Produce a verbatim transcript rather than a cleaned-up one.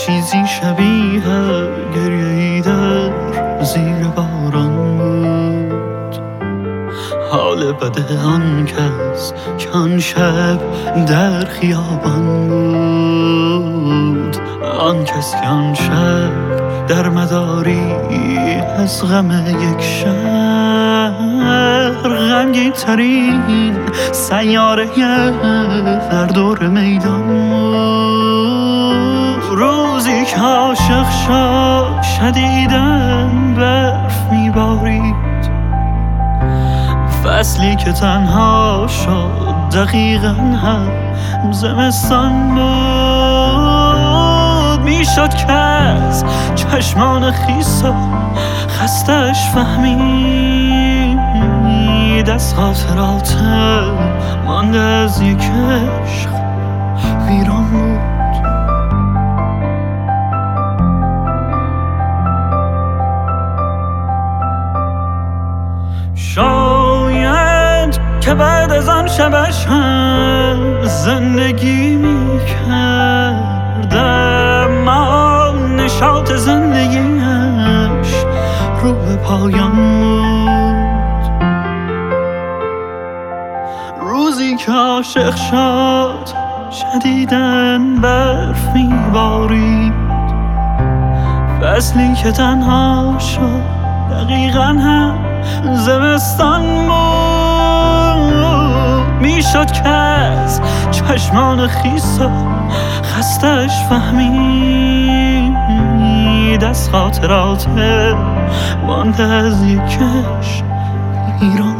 چیزی شبیه گریه‌ای در زیر باران بود. حال بده آن کس که آن شب در خیابان بود. آن کس که آن شب در مداری از غم یک شهر غمگین ترین سیاره در دور میدان بود. روزی که عاشق شد شدیدن برف میبارید، فصلی که تنها شد دقیقا هم زمستان بود. میشد که از چشمان خیسا خستش فهمید، از خاطرات مانده از یک عشق ویران بود. شاید که بعد از آن شبش هم زندگی میکردم، ما نشاط زندگیش رو به پایان بود. روزی که عاشق شد شدیدن برف میبارید، فصلی که تنها شد دقیقا هم زمستان بود. میشد که از چشمان خیسا خستش فهمید، از خاطرات مانده از یک عشق ایران.